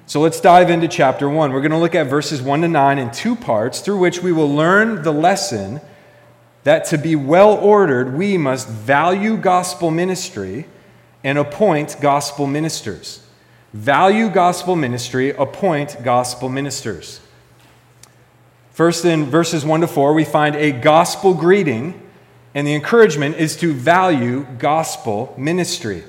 So let's dive into chapter 1. We're going to look at verses 1 to 9 in two parts, through which we will learn the lesson that to be well-ordered, we must value gospel ministry and appoint gospel ministers. Value gospel ministry, appoint gospel ministers. First, in verses 1 to 4, we find a gospel greeting, and the encouragement is to value gospel ministry.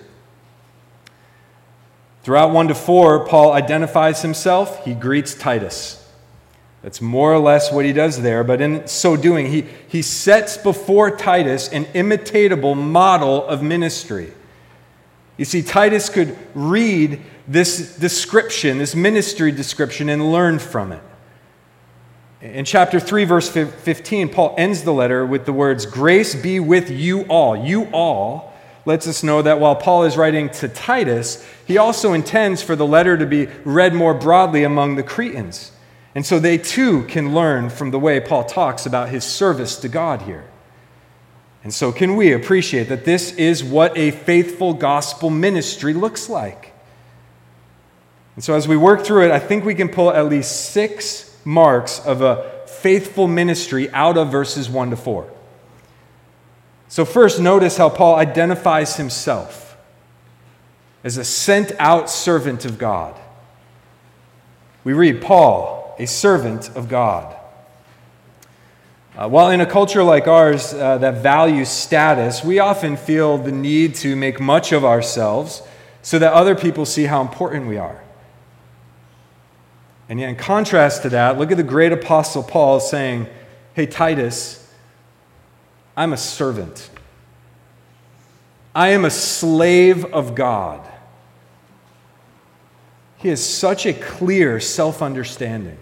Throughout 1 to 4, Paul identifies himself. He greets Titus. That's more or less what he does there, but in so doing, he sets before Titus an imitatable model of ministry. You see, Titus could read this description, this ministry description, and learn from it. In chapter 3, verse 15, Paul ends the letter with the words, "Grace be with you all." You all lets us know that while Paul is writing to Titus, he also intends for the letter to be read more broadly among the Cretans. And so they too can learn from the way Paul talks about his service to God here. And so can we appreciate that this is what a faithful gospel ministry looks like. And so as we work through it, I think we can pull at least 6 marks of a faithful ministry out of verses 1 to 4. So first, notice how Paul identifies himself as a sent-out servant of God. We read, Paul, a servant of God. While in a culture like ours that values status, we often feel the need to make much of ourselves so that other people see how important we are. And yet in contrast to that, look at the great apostle Paul saying, "Hey Titus, I'm a servant. I am a slave of God." He has such a clear self-understanding.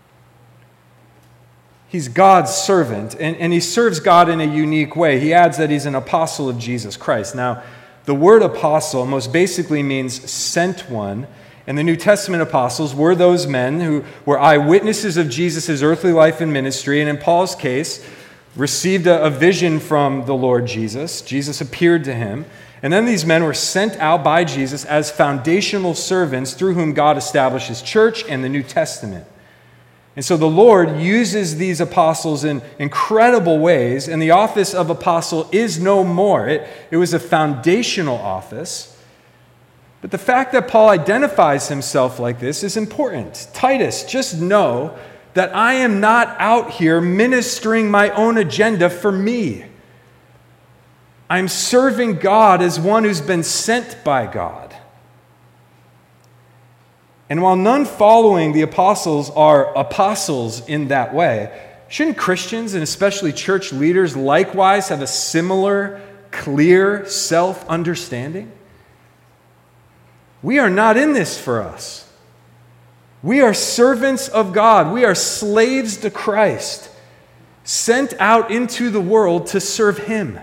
He's God's servant, and he serves God in a unique way. He adds that he's an apostle of Jesus Christ. Now, the word apostle most basically means sent one, and the New Testament apostles were those men who were eyewitnesses of Jesus' earthly life and ministry, and in Paul's case, received a vision from the Lord Jesus. Jesus appeared to him, and then these men were sent out by Jesus as foundational servants through whom God established his church and the New Testament. And so the Lord uses these apostles in incredible ways, and the office of apostle is no more. It was a foundational office. But the fact that Paul identifies himself like this is important. Titus, just know that I am not out here ministering my own agenda for me. I'm serving God as one who's been sent by God. And while none following the apostles are apostles in that way, shouldn't Christians and especially church leaders likewise have a similar, clear self-understanding? We are not in this for us. We are servants of God. We are slaves to Christ, sent out into the world to serve Him.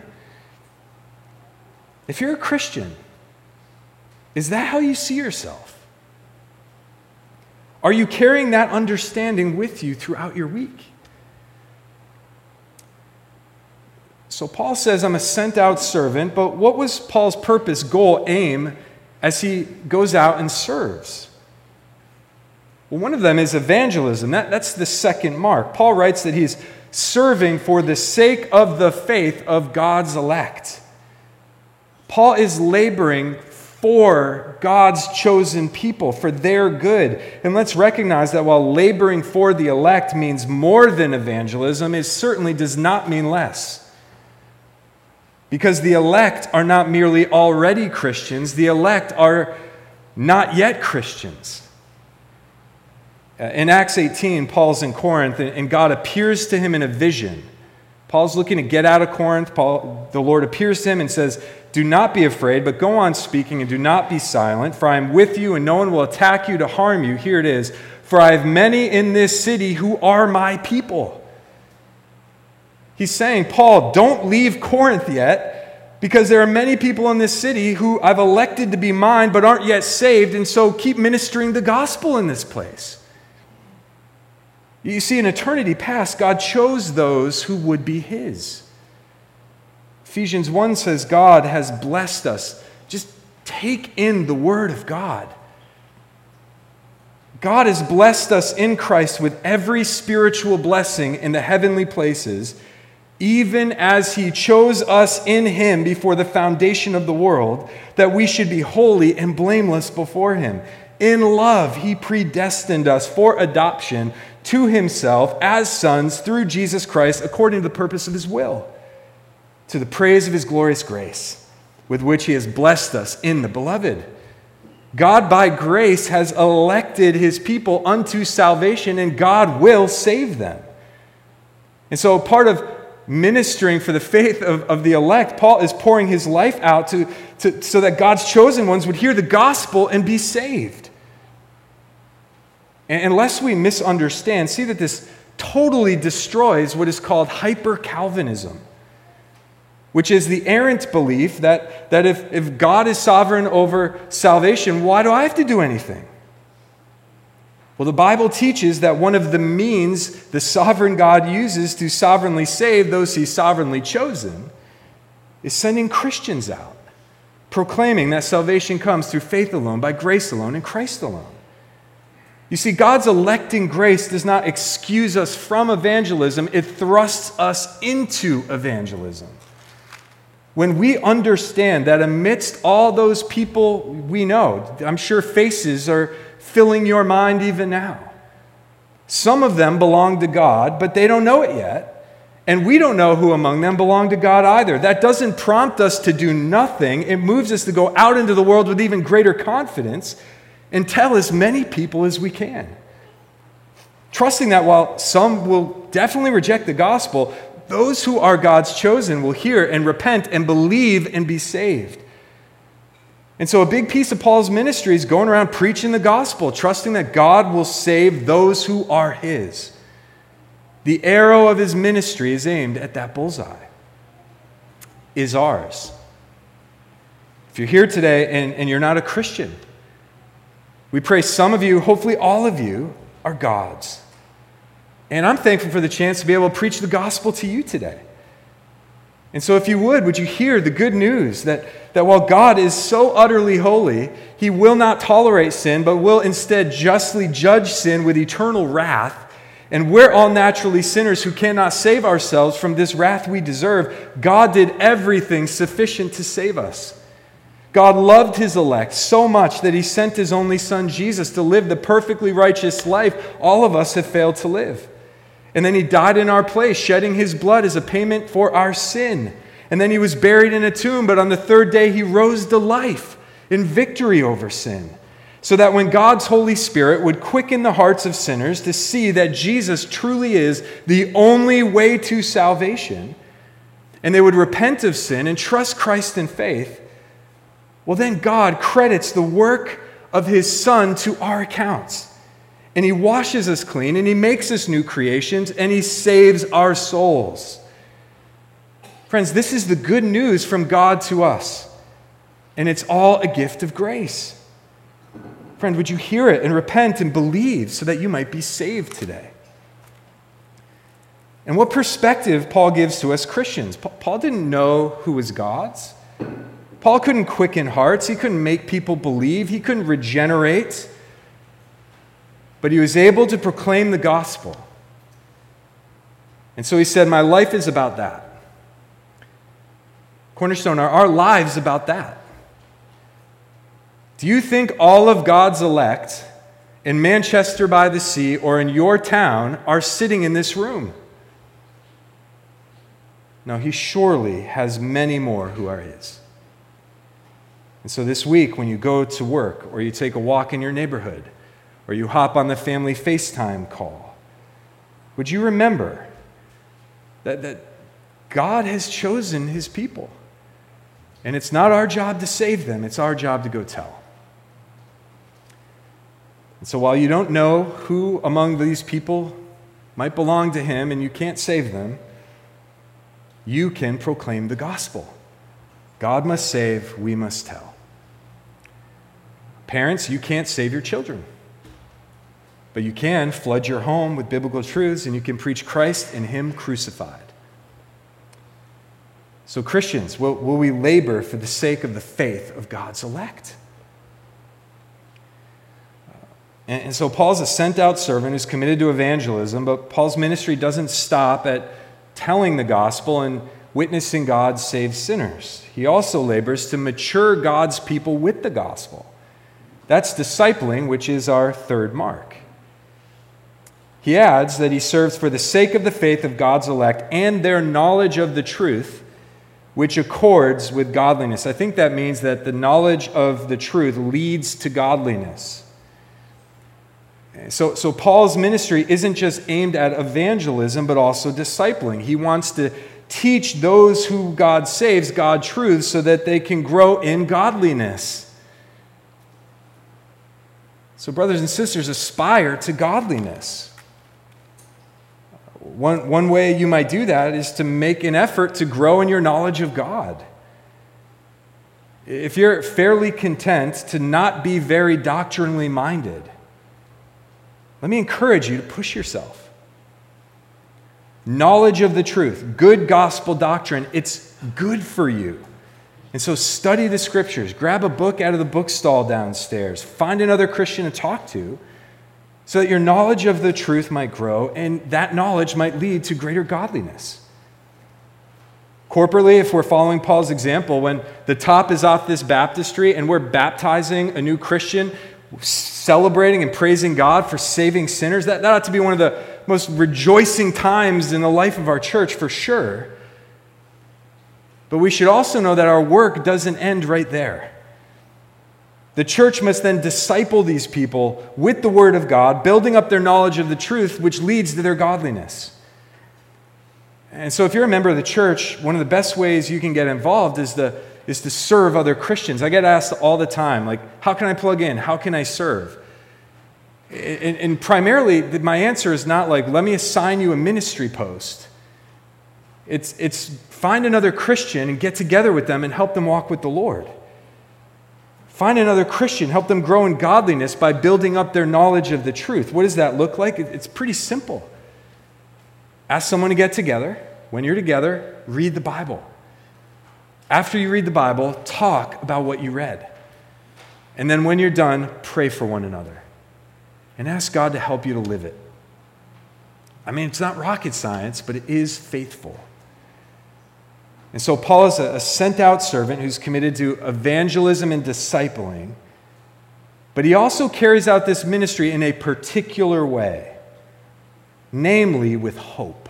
If you're a Christian, is that how you see yourself? Are you carrying that understanding with you throughout your week? So Paul says, I'm a sent out servant, but what was Paul's purpose, goal, aim as he goes out and serves? Well, one of them is evangelism. That's the second mark. Paul writes that he's serving for the sake of the faith of God's elect. Paul is laboring for God's chosen people, for their good. And let's recognize that while laboring for the elect means more than evangelism, it certainly does not mean less. Because the elect are not merely already Christians, the elect are not yet Christians. In Acts 18, Paul's in Corinth, and God appears to him in a vision. Paul's looking to get out of Corinth. The Lord appears to him and says, do not be afraid, but go on speaking and do not be silent, for I am with you and no one will attack you to harm you. Here it is. For I have many in this city who are my people. He's saying, Paul, don't leave Corinth yet, because there are many people in this city who I've elected to be mine but aren't yet saved, and so keep ministering the gospel in this place. You see, in eternity past, God chose those who would be His. Ephesians 1 says God has blessed us. Just take in the Word of God. God has blessed us in Christ with every spiritual blessing in the heavenly places, even as he chose us in him before the foundation of the world, that we should be holy and blameless before him. In love, he predestined us for adoption to himself as sons through Jesus Christ, according to the purpose of his will, to the praise of his glorious grace, with which he has blessed us in the beloved. God, by grace, has elected his people unto salvation, and God will save them. And so part of ministering for the faith of the elect, Paul is pouring his life out so that God's chosen ones would hear the gospel and be saved. And unless we misunderstand, see that this totally destroys what is called hyper-Calvinism, which is the errant belief that if God is sovereign over salvation, why do I have to do anything? Well, the Bible teaches that one of the means the sovereign God uses to sovereignly save those he's sovereignly chosen is sending Christians out, proclaiming that salvation comes through faith alone, by grace alone, in Christ alone. You see, God's electing grace does not excuse us from evangelism, it thrusts us into evangelism. When we understand that amidst all those people we know, I'm sure faces are filling your mind even now. Some of them belong to God, but they don't know it yet. And we don't know who among them belong to God either. That doesn't prompt us to do nothing. It moves us to go out into the world with even greater confidence and tell as many people as we can. Trusting that while some will definitely reject the gospel, those who are God's chosen will hear and repent and believe and be saved. And so a big piece of Paul's ministry is going around preaching the gospel, trusting that God will save those who are his. The arrow of his ministry is aimed at that bullseye, is ours. If you're here today and you're not a Christian, we pray some of you, hopefully all of you, are God's. And I'm thankful for the chance to be able to preach the gospel to you today. And so if you would you hear the good news that while God is so utterly holy, he will not tolerate sin, but will instead justly judge sin with eternal wrath. And we're all naturally sinners who cannot save ourselves from this wrath we deserve. God did everything sufficient to save us. God loved his elect so much that he sent his only son, Jesus, to live the perfectly righteous life all of us have failed to live. And then he died in our place, shedding his blood as a payment for our sin. And then he was buried in a tomb, but on the third day he rose to life in victory over sin. So that when God's Holy Spirit would quicken the hearts of sinners to see that Jesus truly is the only way to salvation, and they would repent of sin and trust Christ in faith, well then God credits the work of his Son to our accounts. And he washes us clean, and he makes us new creations, and he saves our souls. Friends, this is the good news from God to us, and it's all a gift of grace. Friend, would you hear it and repent and believe so that you might be saved today? And what perspective Paul gives to us Christians. Paul didn't know who was God's. Paul couldn't quicken hearts. He couldn't make people believe. He couldn't regenerate. But he was able to proclaim the gospel. And so he said, my life is about that. Cornerstone, are our lives about that? Do you think all of God's elect in Manchester by the Sea or in your town are sitting in this room? No, he surely has many more who are his. And so this week, when you go to work or you take a walk in your neighborhood, or you hop on the family FaceTime call, would you remember that God has chosen his people? And it's not our job to save them, it's our job to go tell. And so while you don't know who among these people might belong to him and you can't save them, you can proclaim the gospel. God must save, we must tell. Parents, you can't save your children. But you can flood your home with biblical truths, and you can preach Christ and him crucified. So Christians, will we labor for the sake of the faith of God's elect? And so Paul's a sent-out servant who's committed to evangelism, but Paul's ministry doesn't stop at telling the gospel and witnessing God save sinners. He also labors to mature God's people with the gospel. That's discipling, which is our third mark. He adds that he serves for the sake of the faith of God's elect and their knowledge of the truth, which accords with godliness. I think that means that the knowledge of the truth leads to godliness. So Paul's ministry isn't just aimed at evangelism, but also discipling. He wants to teach those who God saves God truth so that they can grow in godliness. So brothers and sisters, aspire to godliness. One way you might do that is to make an effort to grow in your knowledge of God. If you're fairly content to not be very doctrinally minded, let me encourage you to push yourself. Knowledge of the truth, good gospel doctrine, it's good for you. And so study the scriptures. Grab a book out of the bookstall downstairs. Find another Christian to talk to so that your knowledge of the truth might grow and that knowledge might lead to greater godliness. Corporately, if we're following Paul's example, when the top is off this baptistry and we're baptizing a new Christian, celebrating and praising God for saving sinners, that ought to be one of the most rejoicing times in the life of our church for sure. But we should also know that our work doesn't end right there. The church must then disciple these people with the Word of God, building up their knowledge of the truth, which leads to their godliness. And so if you're a member of the church, one of the best ways you can get involved is to serve other Christians. I get asked all the time, like, how can I plug in? How can I serve? And primarily, my answer is not like, let me assign you a ministry post. It's find another Christian and get together with them and help them walk with the Lord. Find another Christian, help them grow in godliness by building up their knowledge of the truth. What does that look like? It's pretty simple. Ask someone to get together. When you're together, read the Bible. After you read the Bible, talk about what you read. And then when you're done, pray for one another. And ask God to help you to live it. I mean, it's not rocket science, but it is faithful. And so Paul is a sent-out servant who's committed to evangelism and discipling, but he also carries out this ministry in a particular way, namely with hope.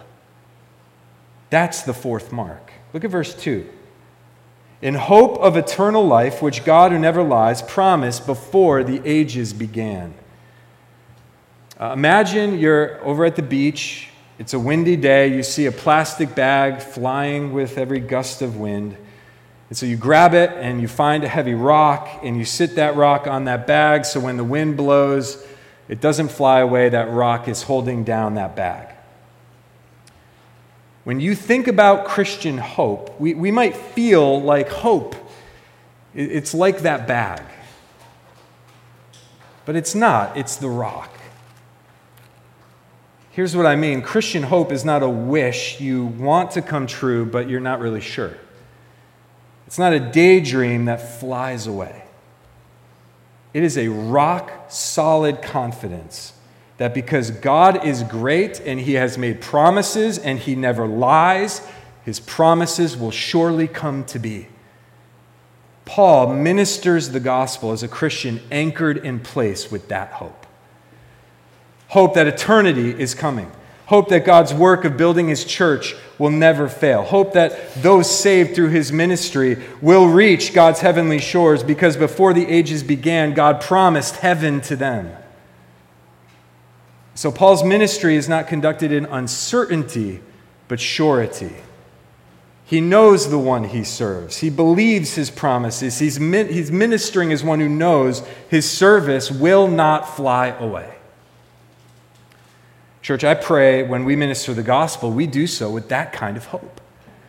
That's the fourth mark. Look at verse 2. In hope of eternal life, which God, who never lies, promised before the ages began. Imagine you're over at the beach. It's a windy day. You see a plastic bag flying with every gust of wind. And so you grab it and you find a heavy rock and you sit that rock on that bag so when the wind blows, it doesn't fly away. That rock is holding down that bag. When you think about Christian hope, we might feel like hope. It's like that bag. But it's not. It's the rock. Here's what I mean. Christian hope is not a wish you want to come true, but you're not really sure. It's not a daydream that flies away. It is a rock-solid confidence that because God is great and He has made promises and He never lies, His promises will surely come to be. Paul ministers the gospel as a Christian anchored in place with that hope. Hope that eternity is coming. Hope that God's work of building His church will never fail. Hope that those saved through His ministry will reach God's heavenly shores because before the ages began, God promised heaven to them. So Paul's ministry is not conducted in uncertainty, but surety. He knows the one he serves. He believes his promises. He's ministering as one who knows his service will not fly away. Church, I pray when we minister the gospel, we do so with that kind of hope.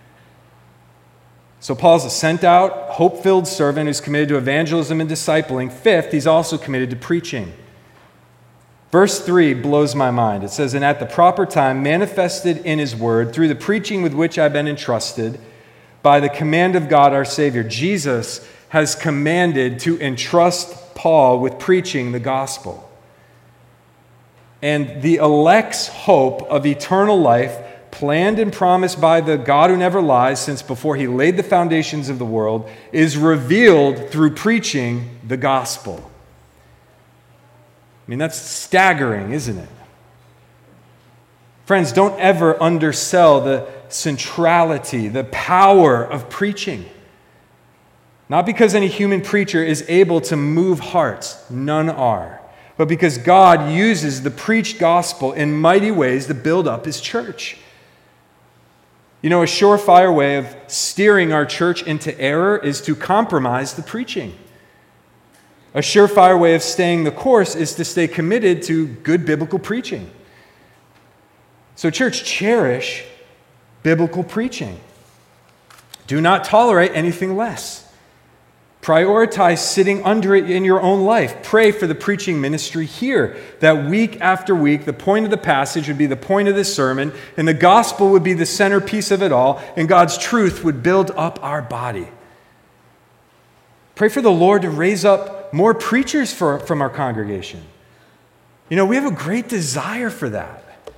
So Paul's a sent-out, hope-filled servant who's committed to evangelism and discipling. Fifth, he's also committed to preaching. Verse 3 blows my mind. It says, "And at the proper time manifested in His word, through the preaching with which I've been entrusted, by the command of God our Savior." Jesus has commanded to entrust Paul with preaching the gospel. And the elect's hope of eternal life, planned and promised by the God who never lies since before he laid the foundations of the world, is revealed through preaching the gospel. I mean, that's staggering, isn't it? Friends, don't ever undersell the centrality, the power of preaching. Not because any human preacher is able to move hearts, none are, but because God uses the preached gospel in mighty ways to build up his church. You know, a surefire way of steering our church into error is to compromise the preaching. A surefire way of staying the course is to stay committed to good biblical preaching. So, church, cherish biblical preaching. Do not tolerate anything less. Prioritize sitting under it in your own life. Pray for the preaching ministry here, that week after week, the point of the passage would be the point of this sermon, and the gospel would be the centerpiece of it all, and God's truth would build up our body. Pray for the Lord to raise up more preachers from our congregation. You know, we have a great desire for that.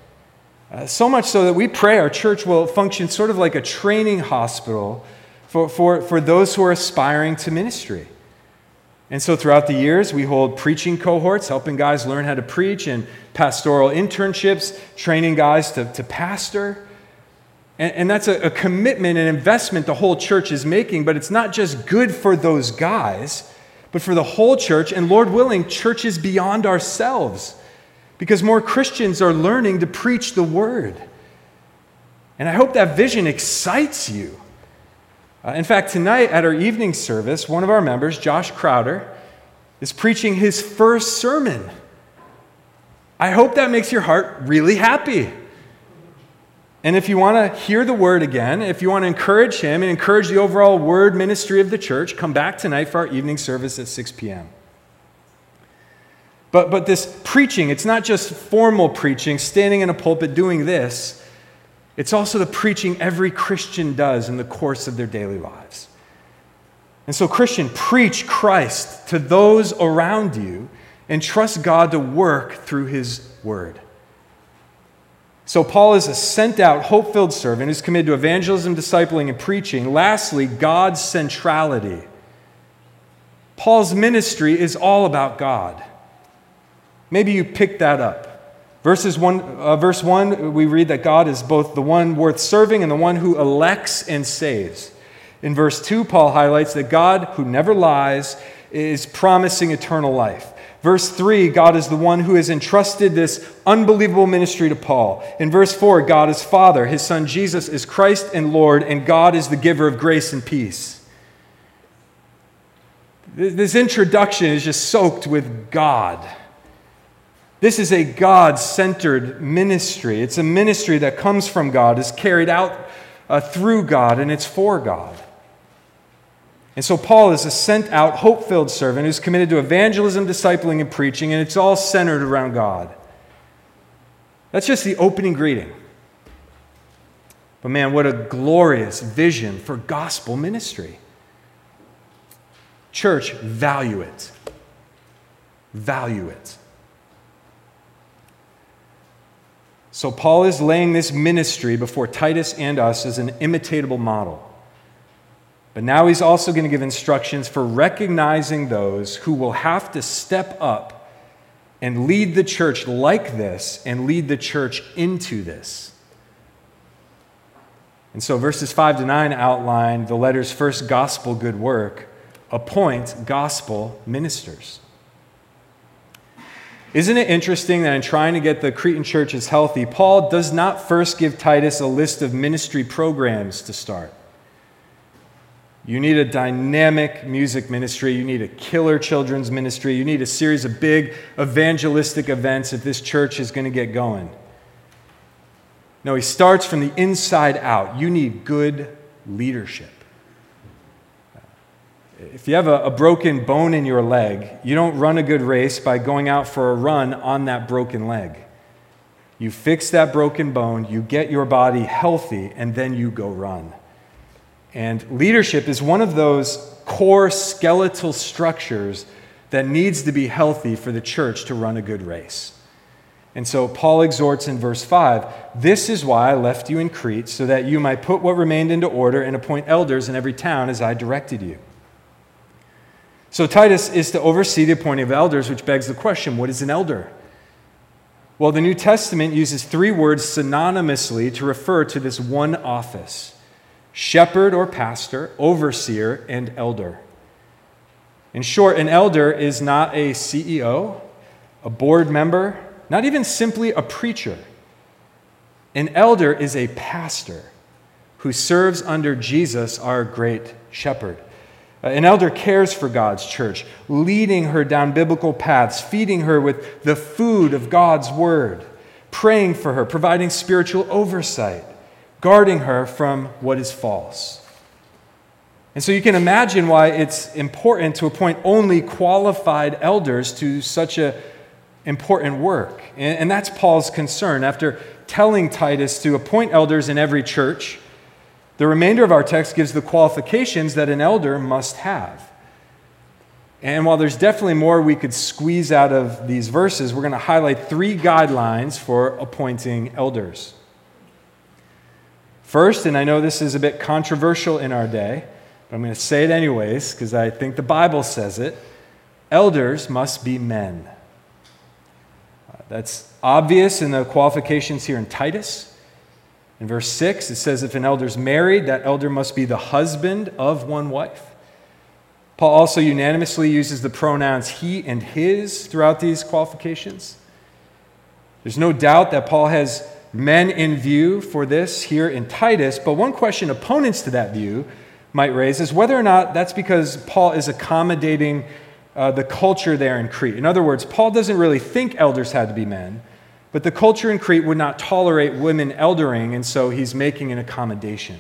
So much so that we pray our church will function sort of like a training hospital for those who are aspiring to ministry. And so throughout the years, we hold preaching cohorts, helping guys learn how to preach, and pastoral internships, training guys to pastor. And that's a commitment and investment the whole church is making, but it's not just good for those guys, but for the whole church, and Lord willing, churches beyond ourselves, because more Christians are learning to preach the word. And I hope that vision excites you. In fact, tonight at our evening service, one of our members, Josh Crowder, is preaching his first sermon. I hope that makes your heart really happy. And if you want to hear the word again, if you want to encourage him and encourage the overall word ministry of the church, come back tonight for our evening service at 6 p.m. But this preaching, it's not just formal preaching, standing in a pulpit doing this. It's also the preaching every Christian does in the course of their daily lives. And so, Christian, preach Christ to those around you and trust God to work through his word. So Paul is a sent-out, hope-filled servant who's committed to evangelism, discipling, and preaching. Lastly, God's centrality. Paul's ministry is all about God. Maybe you picked that up. Verse 1, we read that God is both the one worth serving and the one who elects and saves. In verse 2, Paul highlights that God, who never lies, is promising eternal life. Verse 3, God is the one who has entrusted this unbelievable ministry to Paul. In verse 4, God is Father, his Son Jesus is Christ and Lord, and God is the giver of grace and peace. This introduction is just soaked with God. This is a God-centered ministry. It's a ministry that comes from God, is carried out through God, and it's for God. And so Paul is a sent-out, hope-filled servant who's committed to evangelism, discipling, and preaching, and it's all centered around God. That's just the opening greeting. But man, what a glorious vision for gospel ministry. Church, value it. Value it. So Paul is laying this ministry before Titus and us as an imitatable model. But now he's also going to give instructions for recognizing those who will have to step up and lead the church like this and lead the church into this. And so verses 5 to 9 outline the letter's first gospel good work: appoint gospel ministers. Isn't it interesting that in trying to get the Cretan churches healthy, Paul does not first give Titus a list of ministry programs to start? You need a dynamic music ministry. You need a killer children's ministry. You need a series of big evangelistic events if this church is going to get going. No, he starts from the inside out. You need good leadership. If you have a broken bone in your leg, you don't run a good race by going out for a run on that broken leg. You fix that broken bone, you get your body healthy, and then you go run. And leadership is one of those core skeletal structures that needs to be healthy for the church to run a good race. And so Paul exhorts in verse 5, "This is why I left you in Crete, so that you might put what remained into order and appoint elders in every town as I directed you." So Titus is to oversee the appointing of elders, which begs the question, what is an elder? Well, the New Testament uses three words synonymously to refer to this one office: shepherd or pastor, overseer, and elder. In short, an elder is not a CEO, a board member, not even simply a preacher. An elder is a pastor who serves under Jesus, our great shepherd. An elder cares for God's church, leading her down biblical paths, feeding her with the food of God's word, praying for her, providing spiritual oversight, guarding her from what is false. And so you can imagine why it's important to appoint only qualified elders to such an important work. And that's Paul's concern. After telling Titus to appoint elders in every church, the remainder of our text gives the qualifications that an elder must have. And while there's definitely more we could squeeze out of these verses, we're going to highlight three guidelines for appointing elders. First, and I know this is a bit controversial in our day, but I'm going to say it anyways because I think the Bible says it, elders must be men. That's obvious in the qualifications here in Titus. In verse 6, it says if an elder's married, that elder must be the husband of one wife. Paul also unanimously uses the pronouns he and his throughout these qualifications. There's no doubt that Paul has men in view for this here in Titus, but one question opponents to that view might raise is whether or not that's because Paul is accommodating the culture there in Crete. In other words, Paul doesn't really think elders had to be men, but the culture in Crete would not tolerate women eldering, and so he's making an accommodation.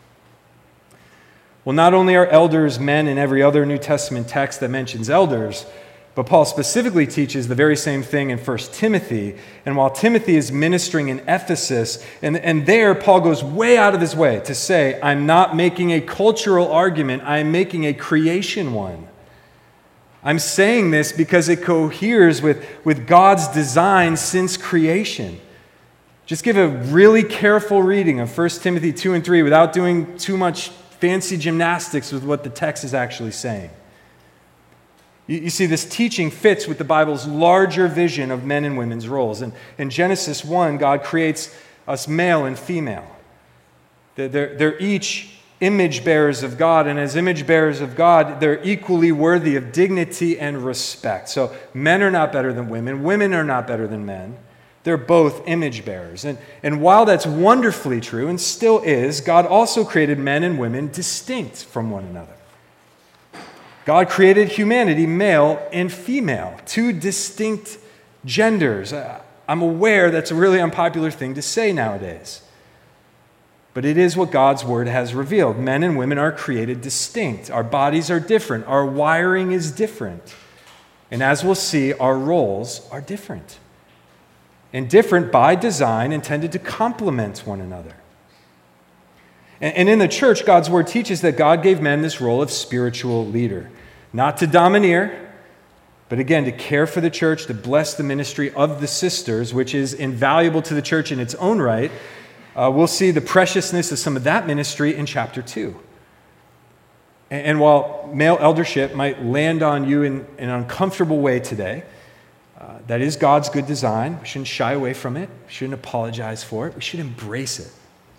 Well, not only are elders men in every other New Testament text that mentions elders, but Paul specifically teaches the very same thing in 1 Timothy. And while Timothy is ministering in Ephesus, and there Paul goes way out of his way to say, I'm not making a cultural argument, I'm making a creation one. I'm saying this because it coheres with God's design since creation. Just give a really careful reading of 1 Timothy 2 and 3 without doing too much fancy gymnastics with what the text is actually saying. You see, this teaching fits with the Bible's larger vision of men and women's roles. And in Genesis 1, God creates us male and female. They're each image bearers of God, and as image bearers of God, they're equally worthy of dignity and respect. So men are not better than women. Women are not better than men. They're both image bearers. And while that's wonderfully true, and still is, God also created men and women distinct from one another. God created humanity, male and female, two distinct genders. I'm aware that's a really unpopular thing to say nowadays. But it is what God's word has revealed. Men and women are created distinct. Our bodies are different. Our wiring is different. And as we'll see, our roles are different. And different by design, intended to complement one another. And in the church, God's word teaches that God gave men this role of spiritual leader. Not to domineer, but again, to care for the church, to bless the ministry of the sisters, which is invaluable to the church in its own right. We'll see the preciousness of some of that ministry in chapter 2. And while male eldership might land on you in an uncomfortable way today, that is God's good design. We shouldn't shy away from it. We shouldn't apologize for it. We should embrace it.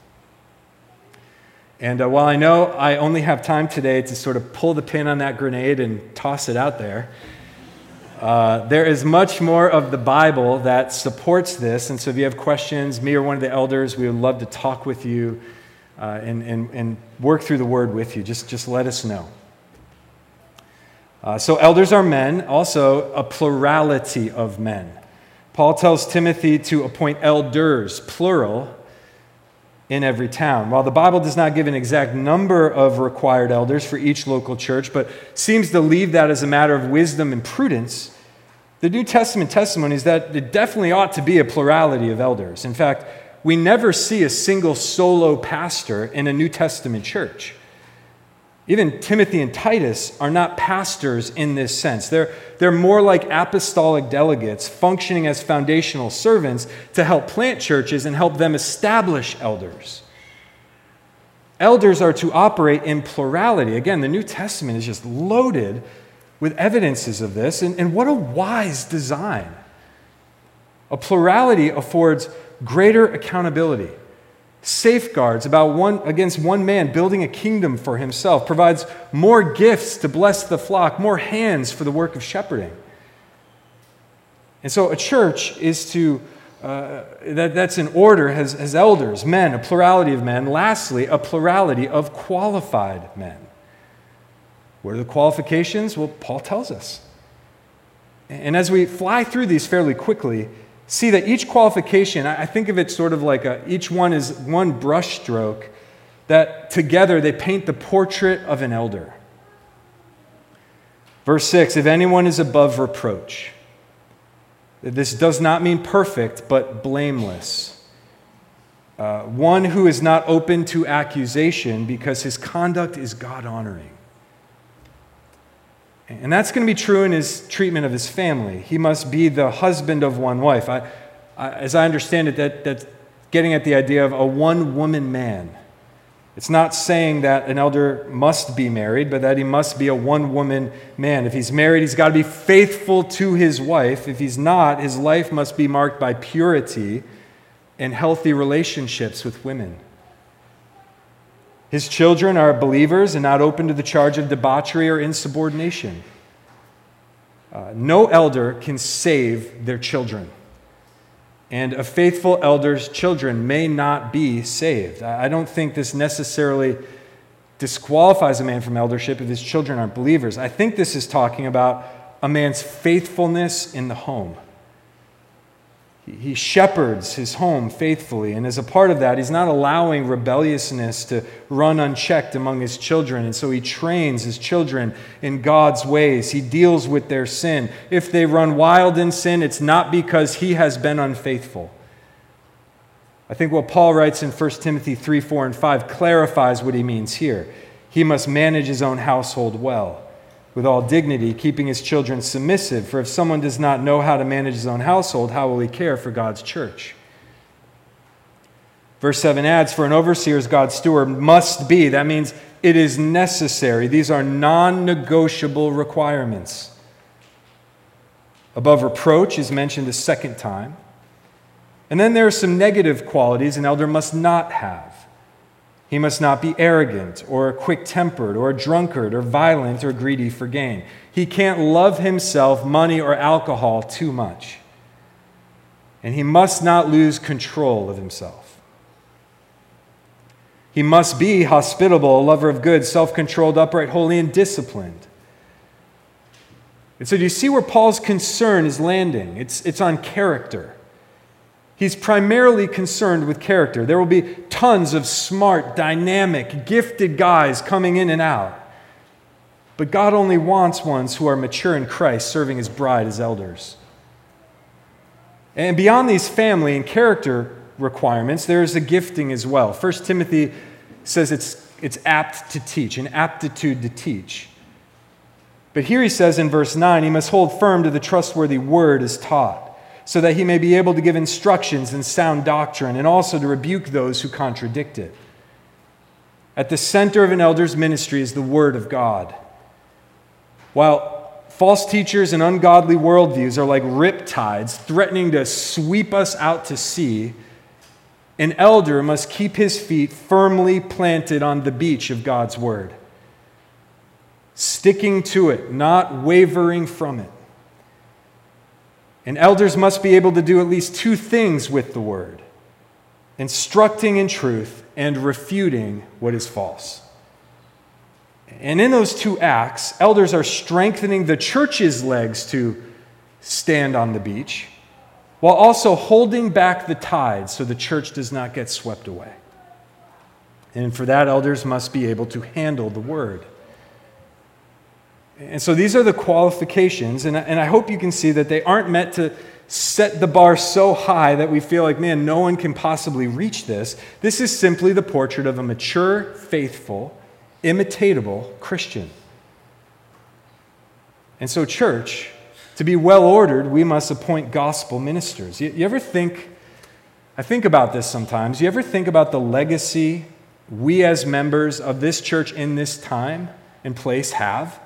And while I know I only have time today to sort of pull the pin on that grenade and toss it out there, there is much more of the Bible that supports this. And so if you have questions, me or one of the elders, we would love to talk with you and work through the word with you. Just let us know. So elders are men, also a plurality of men. Paul tells Timothy to appoint elders, plural, in every town. While the Bible does not give an exact number of required elders for each local church, but seems to leave that as a matter of wisdom and prudence, the New Testament testimony is that it definitely ought to be a plurality of elders. In fact, we never see a single solo pastor in a New Testament church. Even Timothy and Titus are not pastors in this sense. They're more like apostolic delegates functioning as foundational servants to help plant churches and help them establish elders. Elders are to operate in plurality. Again, the New Testament is just loaded with evidences of this, and what a wise design. A plurality affords greater accountability, safeguards against one man building a kingdom for himself, provides more gifts to bless the flock, more hands for the work of shepherding. And so a church is that's in order, has elders, men, a plurality of men. Lastly, a plurality of qualified men. What are the qualifications? Well, Paul tells us. And as we fly through these fairly quickly, see that each qualification, I think of it sort of like each one is one brushstroke that together they paint the portrait of an elder. Verse 6, if anyone is above reproach. This does not mean perfect, but blameless. One who is not open to accusation because his conduct is God-honoring. And that's going to be true in his treatment of his family. He must be the husband of one wife. As I understand it, that's getting at the idea of a one-woman man. It's not saying that an elder must be married, but that he must be a one-woman man. If he's married, he's got to be faithful to his wife. If he's not, his life must be marked by purity and healthy relationships with women. His children are believers and not open to the charge of debauchery or insubordination. No elder can save their children. And a faithful elder's children may not be saved. I don't think this necessarily disqualifies a man from eldership if his children aren't believers. I think this is talking about a man's faithfulness in the home. He shepherds his home faithfully, and as a part of that, he's not allowing rebelliousness to run unchecked among his children, and so he trains his children in God's ways. He deals with their sin. If they run wild in sin, it's not because he has been unfaithful. I think what Paul writes in 1 Timothy 3, 4, and 5 clarifies what he means here. He must manage his own household well, with all dignity, keeping his children submissive. For if someone does not know how to manage his own household, how will he care for God's church? Verse 7 adds, for an overseer as God's steward must be. That means it is necessary. These are non-negotiable requirements. Above reproach is mentioned a second time. And then there are some negative qualities an elder must not have. He must not be arrogant or quick-tempered or a drunkard or violent or greedy for gain. He can't love himself, money, or alcohol too much. And he must not lose control of himself. He must be hospitable, a lover of good, self-controlled, upright, holy, and disciplined. And so do you see where Paul's concern is landing? It's on character. He's primarily concerned with character. There will be tons of smart, dynamic, gifted guys coming in and out. But God only wants ones who are mature in Christ, serving his bride as elders. And beyond these family and character requirements, there is a gifting as well. 1 Timothy says it's apt to teach, an aptitude to teach. But here he says in verse 9, he must hold firm to the trustworthy word as taught, so that he may be able to give instructions in sound doctrine and also to rebuke those who contradict it. At the center of an elder's ministry is the Word of God. While false teachers and ungodly worldviews are like riptides threatening to sweep us out to sea, an elder must keep his feet firmly planted on the beach of God's Word, sticking to it, not wavering from it. And elders must be able to do at least two things with the word: instructing in truth and refuting what is false. And in those two acts, elders are strengthening the church's legs to stand on the beach, while also holding back the tide so the church does not get swept away. And for that, elders must be able to handle the word. And so these are the qualifications, and I hope you can see that they aren't meant to set the bar so high that we feel like, man, no one can possibly reach this. This is simply the portrait of a mature, faithful, imitatable Christian. And so, church, to be well-ordered, we must appoint gospel ministers. You ever think, I think about this sometimes, you ever think about the legacy we as members of this church in this time and place have?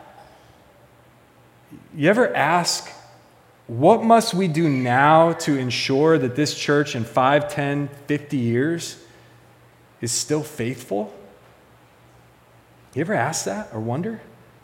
You ever ask, what must we do now to ensure that this church in 5, 10, 50 years is still faithful? You ever ask that or wonder?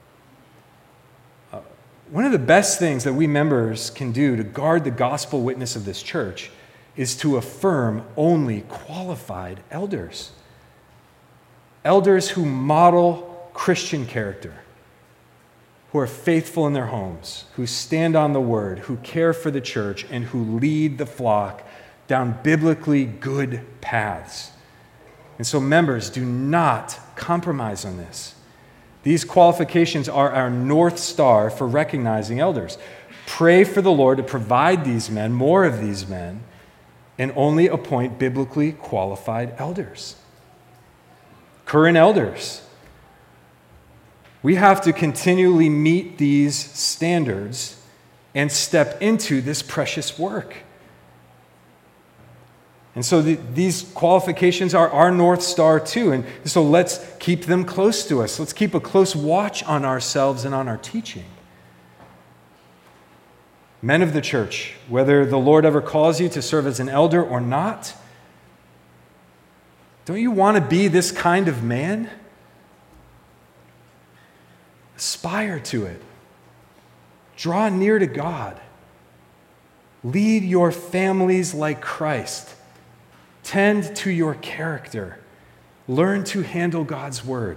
One of the best things that we members can do to guard the gospel witness of this church is to affirm only qualified elders. Elders who model Christian character, who are faithful in their homes, who stand on the word, who care for the church, and who lead the flock down biblically good paths. And so, members, do not compromise on this. These qualifications are our North Star for recognizing elders. Pray for the Lord to provide these men, more of these men, and only appoint biblically qualified elders. Current elders, we have to continually meet these standards and step into this precious work. And so these qualifications are our North Star too. And so let's keep them close to us. Let's keep a close watch on ourselves and on our teaching. Men of the church, whether the Lord ever calls you to serve as an elder or not, don't you want to be this kind of man? Aspire to it. Draw near to God. Lead your families like Christ. Tend to your character. Learn to handle God's word.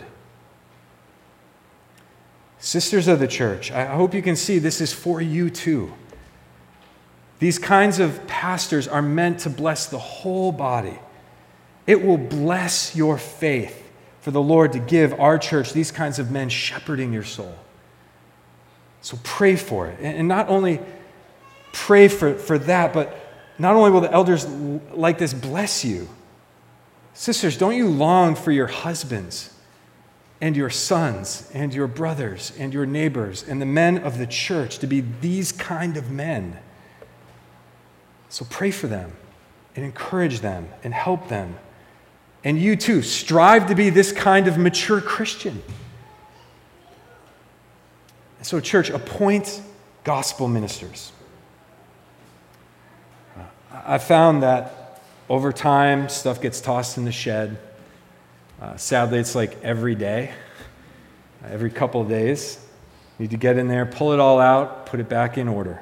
Sisters of the church, I hope you can see this is for you too. These kinds of pastors are meant to bless the whole body. It will bless your faith for the Lord to give our church these kinds of men shepherding your soul. So pray for it. And not only pray for that, but not only will the elders like this bless you, sisters, don't you long for your husbands and your sons and your brothers and your neighbors and the men of the church to be these kind of men? So pray for them and encourage them and help them. And you too, strive to be this kind of mature Christian. So, church, appoint gospel ministers. I found that over time, stuff gets tossed in the shed. Sadly, it's like every day, every couple of days. You need to get in there, pull it all out, put it back in order.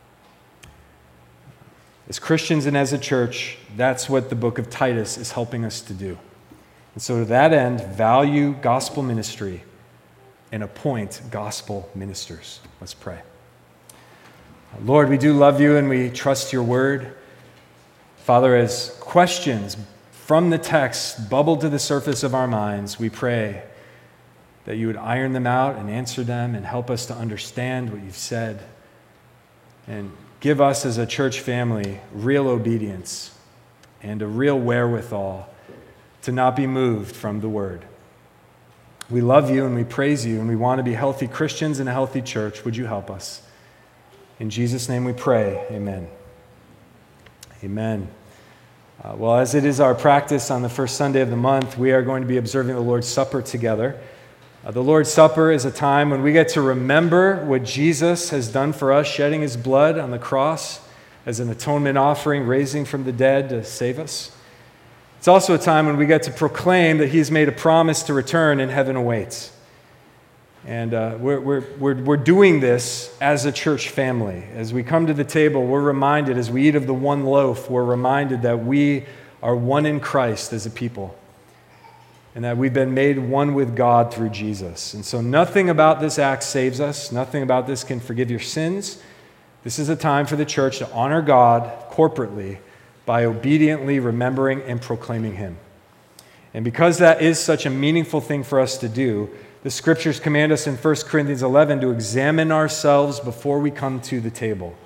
As Christians and as a church, that's what the book of Titus is helping us to do. And so to that end, value gospel ministry and appoint gospel ministers. Let's pray. Lord, we do love you and we trust your word. Father, as questions from the text bubble to the surface of our minds, we pray that you would iron them out and answer them and help us to understand what you've said. And give us as a church family real obedience and a real wherewithal to not be moved from the word. We love you and we praise you and we want to be healthy Christians in a healthy church. Would you help us? In Jesus' name we pray. Amen. Amen. Well, as it is our practice on the first Sunday of the month, we are going to be observing the Lord's Supper together. The Lord's Supper is a time when we get to remember what Jesus has done for us, shedding his blood on the cross as an atonement offering, raising from the dead to save us. It's also a time when we get to proclaim that he's made a promise to return and heaven awaits. And we're doing this as a church family. As we come to the table, we're reminded, as we eat of the one loaf, we're reminded that we are one in Christ as a people. And that we've been made one with God through Jesus. And so nothing about this act saves us. Nothing about this can forgive your sins. This is a time for the church to honor God corporately by obediently remembering and proclaiming him. And because that is such a meaningful thing for us to do, the scriptures command us in 1 Corinthians 11 to examine ourselves before we come to the table.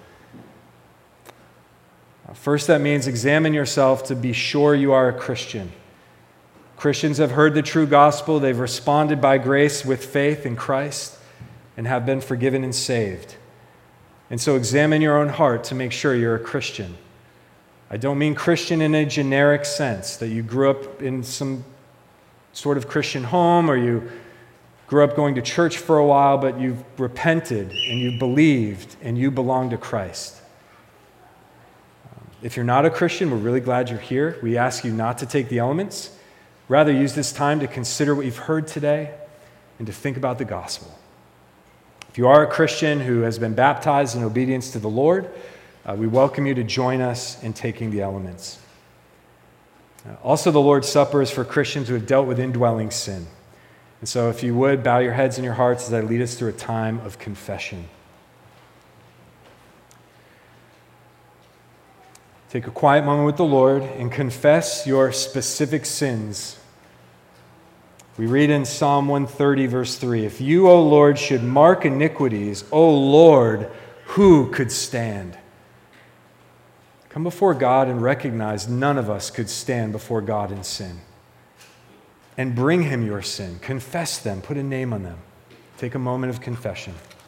First, that means examine yourself to be sure you are a Christian. Christians have heard the true gospel. They've responded by grace with faith in Christ and have been forgiven and saved. And so examine your own heart to make sure you're a Christian. I don't mean Christian in a generic sense, that you grew up in some sort of Christian home or you grew up going to church for a while, but you've repented and you've believed and you belong to Christ. If you're not a Christian, we're really glad you're here. We ask you not to take the elements. Rather, use this time to consider what you've heard today and to think about the gospel. If you are a Christian who has been baptized in obedience to the Lord, we welcome you to join us in taking the elements. Also, the Lord's Supper is for Christians who have dealt with indwelling sin. And so if you would, bow your heads and your hearts as I lead us through a time of confession. Take a quiet moment with the Lord and confess your specific sins. We read in Psalm 130, verse 3, "If you, O Lord, should mark iniquities, O Lord, who could stand?" Come before God and recognize none of us could stand before God in sin. And bring him your sin. Confess them. Put a name on them. Take a moment of confession.